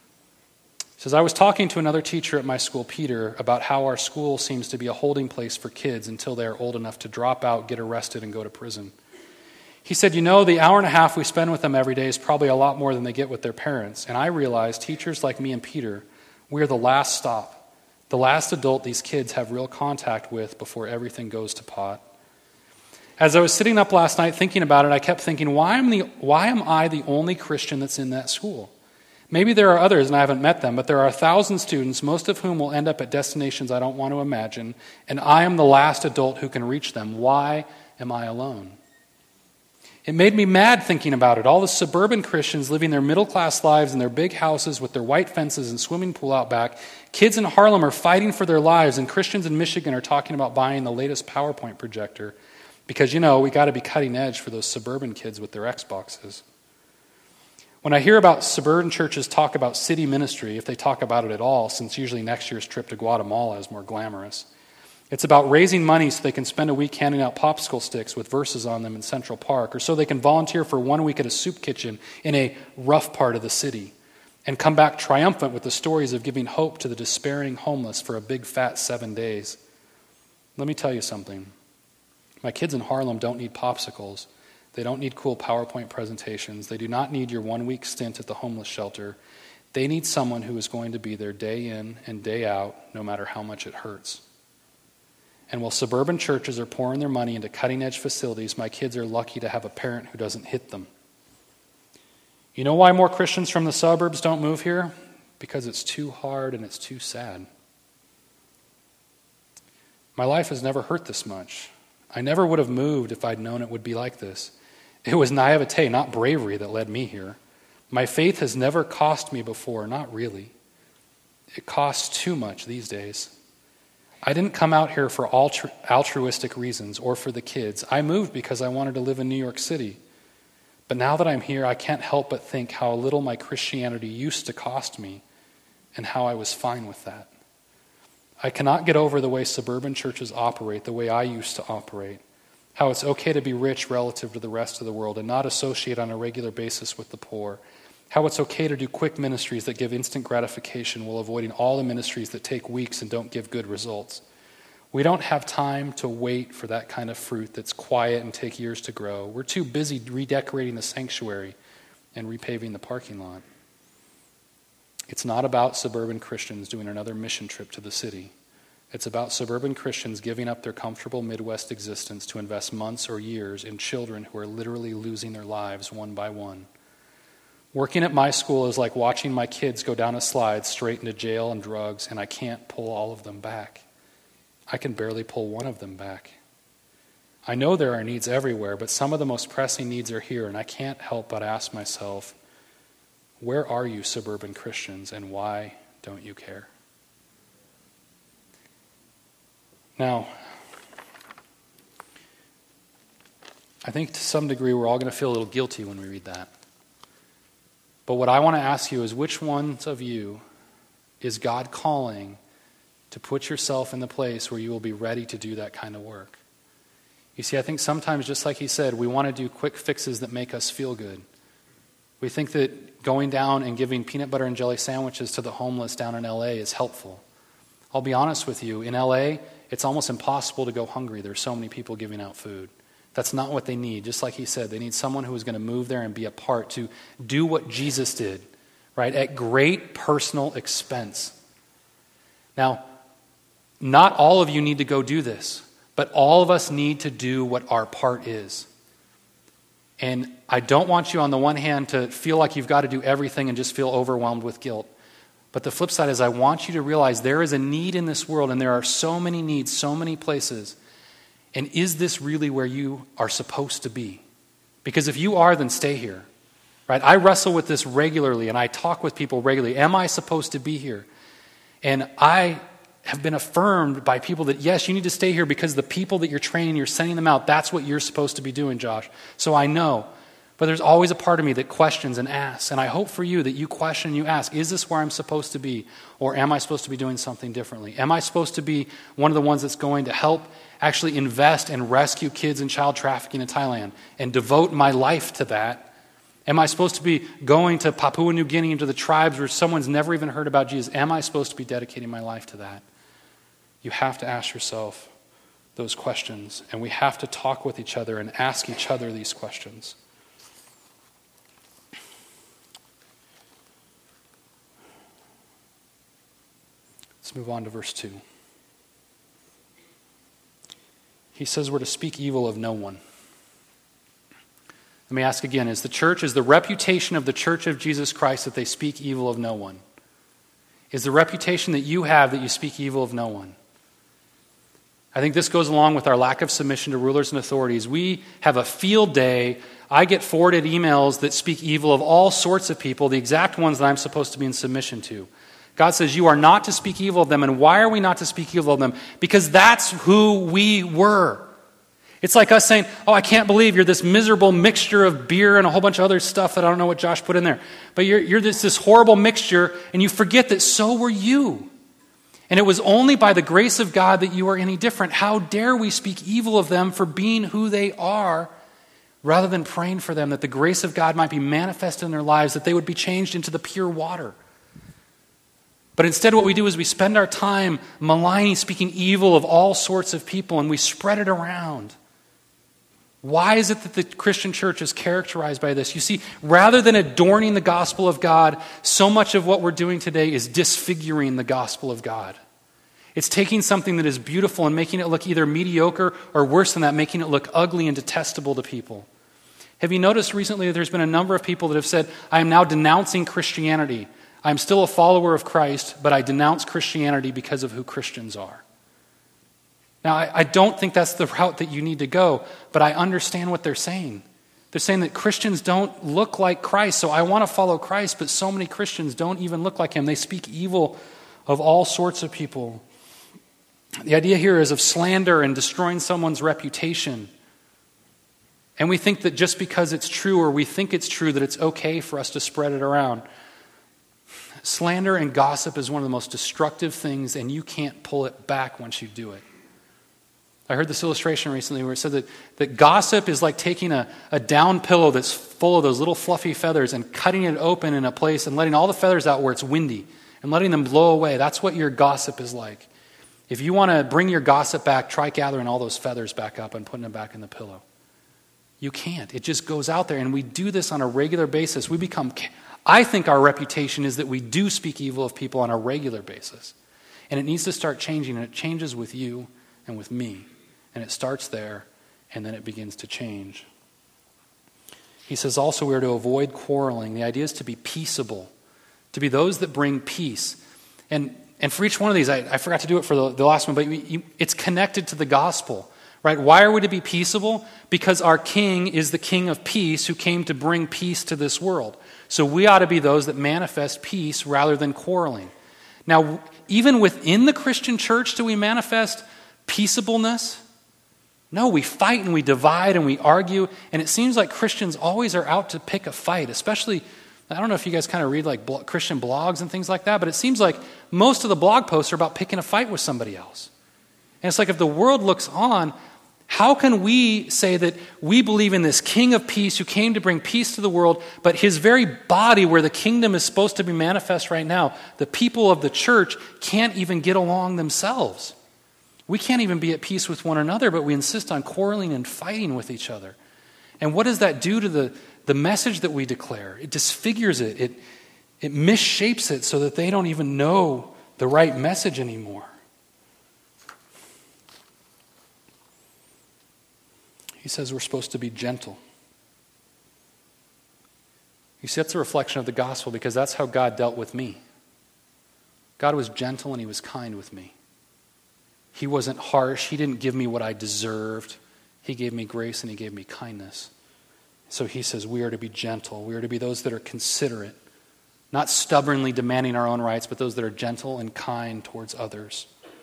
He says, "I was talking to another teacher at my school, Peter, about how our school seems to be a holding place for kids until they are old enough to drop out, get arrested, and go to prison. He said, the hour and a half we spend with them every day is probably a lot more than they get with their parents. And I realized teachers like me and Peter, we are the last stop. The last adult these kids have real contact with before everything goes to pot. As I was sitting up last night thinking about it, I kept thinking, why am I the only Christian that's in that school? Maybe there are others and I haven't met them, but there are 1,000 students, most of whom will end up at destinations I don't want to imagine, and I am the last adult who can reach them. Why am I alone? It made me mad thinking about it. All the suburban Christians living their middle-class lives in their big houses with their white fences and swimming pool out back. Kids in Harlem are fighting for their lives, and Christians in Michigan are talking about buying the latest PowerPoint projector because, we got to be cutting edge for those suburban kids with their Xboxes. When I hear about suburban churches talk about city ministry, if they talk about it at all, since usually next year's trip to Guatemala is more glamorous, it's about raising money so they can spend a week handing out popsicle sticks with verses on them in Central Park, or so they can volunteer for 1 week at a soup kitchen in a rough part of the city and come back triumphant with the stories of giving hope to the despairing homeless for a big fat 7 days. Let me tell you something. My kids in Harlem don't need popsicles. They don't need cool PowerPoint presentations. They do not need your 1 week stint at the homeless shelter. They need someone who is going to be there day in and day out, no matter how much it hurts. And while suburban churches are pouring their money into cutting-edge facilities, my kids are lucky to have a parent who doesn't hit them. You know why more Christians from the suburbs don't move here? Because it's too hard and it's too sad. My life has never hurt this much. I never would have moved if I'd known it would be like this. It was naivete, not bravery, that led me here. My faith has never cost me before, not really. It costs too much these days. I didn't come out here for altruistic reasons or for the kids. I moved because I wanted to live in New York City. But now that I'm here, I can't help but think how little my Christianity used to cost me and how I was fine with that. I cannot get over the way suburban churches operate, the way I used to operate, how it's okay to be rich relative to the rest of the world and not associate on a regular basis with the poor, how it's okay to do quick ministries that give instant gratification while avoiding all the ministries that take weeks and don't give good results. We don't have time to wait for that kind of fruit that's quiet and take years to grow. We're too busy redecorating the sanctuary and repaving the parking lot. It's not about suburban Christians doing another mission trip to the city. It's about suburban Christians giving up their comfortable Midwest existence to invest months or years in children who are literally losing their lives one by one. Working at my school is like watching my kids go down a slide straight into jail and drugs, and I can't pull all of them back. I can barely pull one of them back. I know there are needs everywhere, but some of the most pressing needs are here, and I can't help but ask myself, where are you, suburban Christians, and why don't you care? Now, I think to some degree we're all going to feel a little guilty when we read that. But what I want to ask you is, which ones of you is God calling to put yourself in the place where you will be ready to do that kind of work? You see, I think sometimes, just like he said, we want to do quick fixes that make us feel good. We think that going down and giving peanut butter and jelly sandwiches to the homeless down in LA is helpful. I'll be honest with you, in LA, it's almost impossible to go hungry. There's so many people giving out food. That's not what they need. Just like he said, they need someone who is going to move there and be a part, to do what Jesus did, right, at great personal expense. Now, not all of you need to go do this, but all of us need to do what our part is. And I don't want you on the one hand to feel like you've got to do everything and just feel overwhelmed with guilt. But the flip side is, I want you to realize there is a need in this world, and there are so many needs, so many places. And is this really where you are supposed to be? Because if you are, then stay here. Right? I wrestle with this regularly, and I talk with people regularly. Am I supposed to be here? And I have been affirmed by people that, yes, you need to stay here because the people that you're training, you're sending them out. That's what you're supposed to be doing, Josh. So I know. But there's always a part of me that questions and asks. And I hope for you that you question and you ask, is this where I'm supposed to be? Or am I supposed to be doing something differently? Am I supposed to be one of the ones that's going to help actually invest and rescue kids in child trafficking in Thailand and devote my life to that? Am I supposed to be going to Papua New Guinea into the tribes where someone's never even heard about Jesus? Am I supposed to be dedicating my life to that? You have to ask yourself those questions, and we have to talk with each other and ask each other these questions. Let's move on to verse 2. He says we're to speak evil of no one. Let me ask again, is the reputation of the Church of Jesus Christ that they speak evil of no one? Is the reputation that you have that you speak evil of no one? I think this goes along with our lack of submission to rulers and authorities. We have a field day. I get forwarded emails that speak evil of all sorts of people, the exact ones that I'm supposed to be in submission to. God says you are not to speak evil of them. And why are we not to speak evil of them? Because that's who we were. It's like us saying, oh, I can't believe you're this miserable mixture of beer and a whole bunch of other stuff that I don't know what Josh put in there. But you're this horrible mixture, and you forget that so were you. And it was only by the grace of God that you are any different. How dare we speak evil of them for being who they are, rather than praying for them that the grace of God might be manifested in their lives, that they would be changed into the pure water. But instead what we do is we spend our time maligning, speaking evil of all sorts of people, and we spread it around. Why is it that the Christian church is characterized by this? You see, rather than adorning the gospel of God, so much of what we're doing today is disfiguring the gospel of God. It's taking something that is beautiful and making it look either mediocre or worse than that, making it look ugly and detestable to people. Have you noticed recently that there's been a number of people that have said, I am now denouncing Christianity. I'm still a follower of Christ, but I denounce Christianity because of who Christians are. Now, I don't think that's the route that you need to go, but I understand what they're saying. They're saying that Christians don't look like Christ, so I want to follow Christ, but so many Christians don't even look like him. They speak evil of all sorts of people. The idea here is of slander and destroying someone's reputation. And we think that just because it's true, or we think it's true, that it's okay for us to spread it around. Slander and gossip is one of the most destructive things, and you can't pull it back once you do it. I heard this illustration recently where it said that gossip is like taking a down pillow that's full of those little fluffy feathers and cutting it open in a place and letting all the feathers out where it's windy and letting them blow away. That's what your gossip is like. If you want to bring your gossip back, try gathering all those feathers back up and putting them back in the pillow. You can't. It just goes out there, and we do this on a regular basis. I think our reputation is that we do speak evil of people on a regular basis. And it needs to start changing, and it changes with you and with me. And it starts there, and then it begins to change. He says also we are to avoid quarreling. The idea is to be peaceable, to be those that bring peace. And And for each one of these, I forgot to do it for the last one, but it's connected to the gospel, right? Why are we to be peaceable? Because our King is the King of peace who came to bring peace to this world. So we ought to be those that manifest peace rather than quarreling. Now, even within the Christian church, do we manifest peaceableness? No, we fight and we divide and we argue, and it seems like Christians always are out to pick a fight, especially, I don't know if you guys kind of read like Christian blogs and things like that, but it seems like most of the blog posts are about picking a fight with somebody else. And it's like if the world looks on, how can we say that we believe in this King of peace who came to bring peace to the world, but his very body where the kingdom is supposed to be manifest right now, the people of the church can't even get along themselves. We can't even be at peace with one another, but we insist on quarreling and fighting with each other. And what does that do to the message that we declare? It disfigures it. It misshapes it so that they don't even know the right message anymore. He says we're supposed to be gentle. You see, that's a reflection of the gospel because that's how God dealt with me. God was gentle and he was kind with me. He wasn't harsh. He didn't give me what I deserved. He gave me grace and he gave me kindness. So he says we are to be gentle. We are to be those that are considerate, not stubbornly demanding our own rights, but those that are gentle and kind towards others.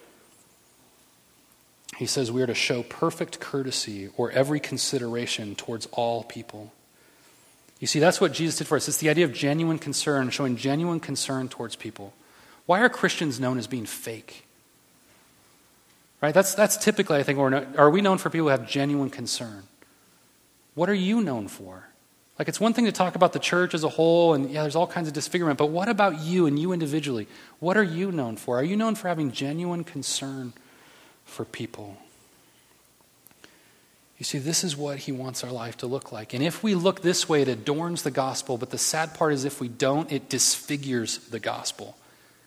He says we are to show perfect courtesy or every consideration towards all people. You see, that's what Jesus did for us. It's the idea of genuine concern, showing genuine concern towards people. Why are Christians known as being fake? Right? That's typically, I think, are we known for people who have genuine concern? What are you known for? Like, it's one thing to talk about the church as a whole, and yeah, there's all kinds of disfigurement, but what about you and you individually? What are you known for? Are you known for having genuine concern for people? You see, this is what he wants our life to look like. And if we look this way, it adorns the gospel, but the sad part is if we don't, it disfigures the gospel.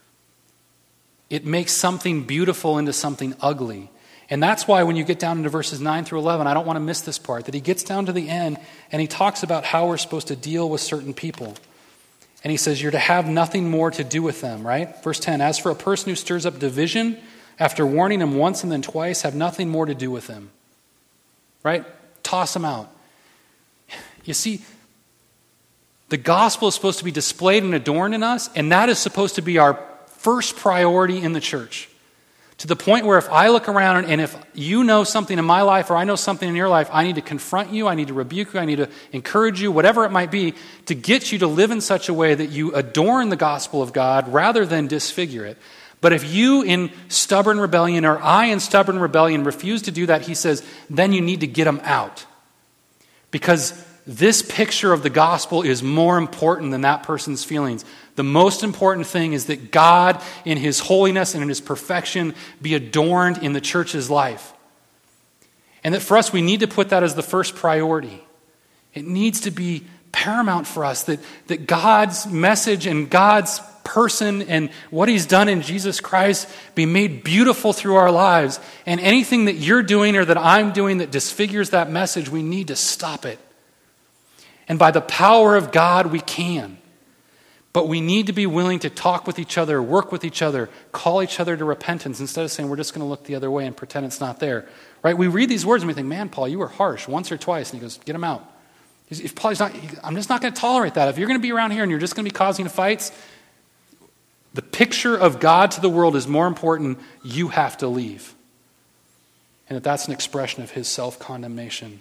It makes something beautiful into something ugly. And that's why when you get down into verses 9 through 11, I don't want to miss this part, that he gets down to the end and he talks about how we're supposed to deal with certain people. And he says, you're to have nothing more to do with them, right? Verse 10, as for a person who stirs up division, after warning him once and then twice, have nothing more to do with him. Right? Toss him out. You see, the gospel is supposed to be displayed and adorned in us, and that is supposed to be our first priority in the church. To the point where if I look around and if you know something in my life or I know something in your life, I need to confront you, I need to rebuke you, I need to encourage you, whatever it might be, to get you to live in such a way that you adorn the gospel of God rather than disfigure it. But if you in stubborn rebellion or I in stubborn rebellion refuse to do that, he says, then you need to get them out. Because this picture of the gospel is more important than that person's feelings. The most important thing is that God, in his holiness and in his perfection, be adorned in the church's life. And that for us, we need to put that as the first priority. It needs to be paramount for us that God's message and God's person and what he's done in Jesus Christ be made beautiful through our lives. And anything that you're doing or that I'm doing that disfigures that message, we need to stop it. And by the power of God, we can. But we need to be willing to talk with each other, work with each other, call each other to repentance instead of saying we're just going to look the other way and pretend it's not there. Right? We read these words and we think, man, Paul, you were harsh once or twice. And he goes, get him out. If Paul's not, I'm just not going to tolerate that. If you're going to be around here and you're just going to be causing fights, the picture of God to the world is more important. You have to leave. And that's an expression of his self-condemnation.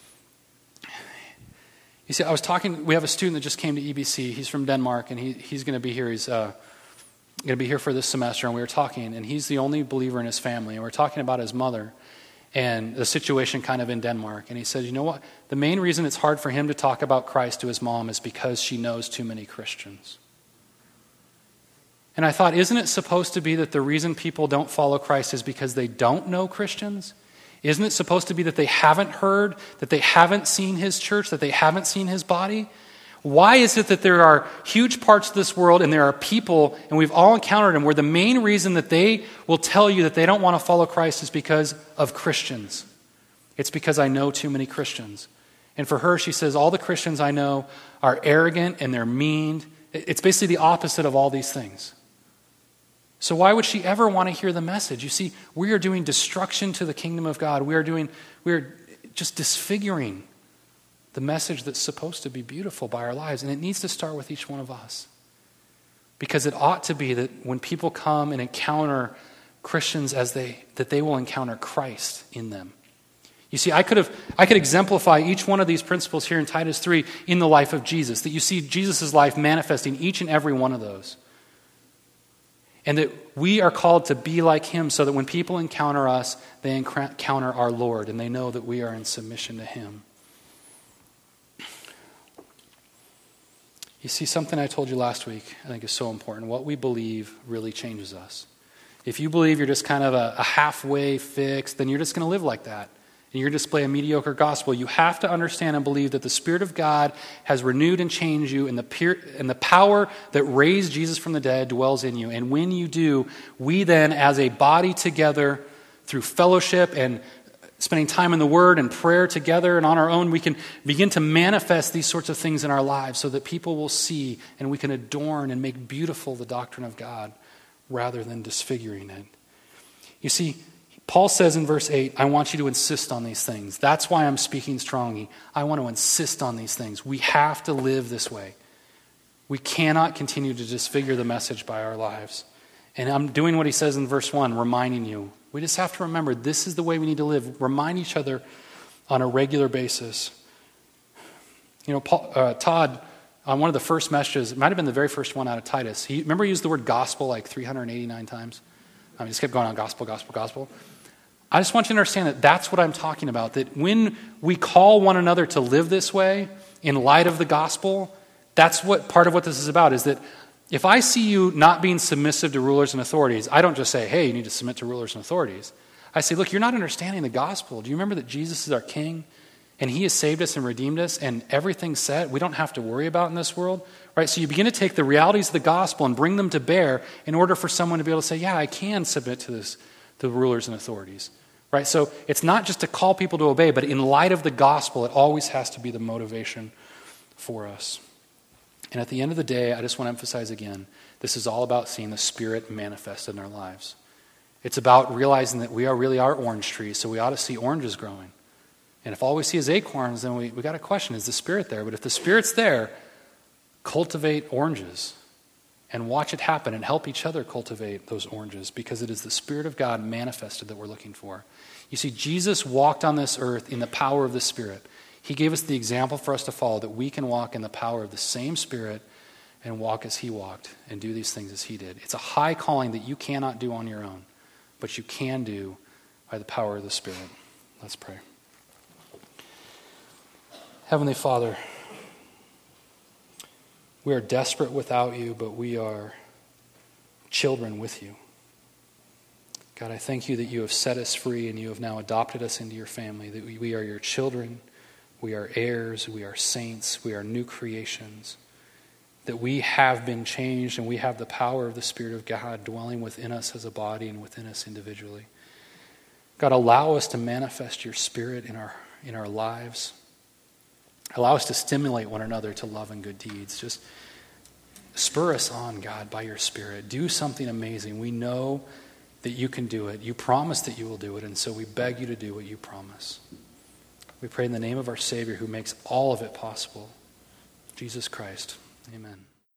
You see, we have a student that just came to EBC. He's from Denmark, and he's going to be here. He's going to be here for this semester, and we were talking, and he's the only believer in his family, and we're talking about his mother and the situation kind of in Denmark. And he said, you know what? The main reason it's hard for him to talk about Christ to his mom is because she knows too many Christians. And I thought, isn't it supposed to be that the reason people don't follow Christ is because they don't know Christians? Isn't it supposed to be that they haven't heard, that they haven't seen his church, that they haven't seen his body? Why is it that there are huge parts of this world and there are people, and we've all encountered them, where the main reason that they will tell you that they don't want to follow Christ is because of Christians? It's because I know too many Christians. And for her, she says, all the Christians I know are arrogant and they're mean. It's basically the opposite of all these things. So why would she ever want to hear the message? You see, we are doing destruction to the kingdom of God. We are just disfiguring the message that's supposed to be beautiful by our lives. And it needs to start with each one of us. Because it ought to be that when people come and encounter Christians that they will encounter Christ in them. You see, I could exemplify each one of these principles here in Titus 3 in the life of Jesus. That you see Jesus' life manifesting each and every one of those. And that we are called to be like him so that when people encounter us, they encounter our Lord and they know that we are in submission to him. You see, something I told you last week I think is so important. What we believe really changes us. If you believe you're just kind of a halfway fix, then you're just going to live like that. And you're going to display a mediocre gospel. You have to understand and believe that the Spirit of God has renewed and changed you, and the power that raised Jesus from the dead dwells in you. And when you do, we then, as a body together, through fellowship and spending time in the Word and prayer together and on our own, we can begin to manifest these sorts of things in our lives so that people will see and we can adorn and make beautiful the doctrine of God rather than disfiguring it. You see, Paul says in verse 8, I want you to insist on these things. That's why I'm speaking strongly. I want to insist on these things. We have to live this way. We cannot continue to disfigure the message by our lives. And I'm doing what he says in verse 1, reminding you. We just have to remember this is the way we need to live. Remind each other on a regular basis. You know, Todd, on one of the first messages, it might have been the very first one out of Titus. Remember he used the word gospel like 389 times? I just kept going on gospel, gospel, gospel. I just want you to understand that that's what I'm talking about. That when we call one another to live this way, in light of the gospel, that's what part of what this is about, is that if I see you not being submissive to rulers and authorities, I don't just say, hey, you need to submit to rulers and authorities. I say, look, you're not understanding the gospel. Do you remember that Jesus is our King? And he has saved us and redeemed us, and everything's set. We don't have to worry about in this world. Right? So you begin to take the realities of the gospel and bring them to bear in order for someone to be able to say, yeah, I can submit to the rulers and authorities. Right? So it's not just to call people to obey, but in light of the gospel, it always has to be the motivation for us. And at the end of the day, I just want to emphasize again, this is all about seeing the Spirit manifested in our lives. It's about realizing that we really are orange trees, so we ought to see oranges growing. And if all we see is acorns, then we got to question, is the Spirit there? But if the Spirit's there, cultivate oranges and watch it happen and help each other cultivate those oranges, because it is the Spirit of God manifested that we're looking for. You see, Jesus walked on this earth in the power of the Spirit. He gave us the example for us to follow, that we can walk in the power of the same Spirit and walk as he walked and do these things as he did. It's a high calling that you cannot do on your own, but you can do by the power of the Spirit. Let's pray. Heavenly Father, we are desperate without you, but we are children with you. God, I thank you that you have set us free and you have now adopted us into your family, that we are your children, we are heirs, we are saints, we are new creations, that we have been changed and we have the power of the Spirit of God dwelling within us as a body and within us individually. God, allow us to manifest your Spirit in our lives. Allow us to stimulate one another to love and good deeds. Just spur us on, God, by your Spirit. Do something amazing. We know that you can do it. You promise that you will do it, and so we beg you to do what you promise. We pray in the name of our Savior who makes all of it possible, Jesus Christ. Amen.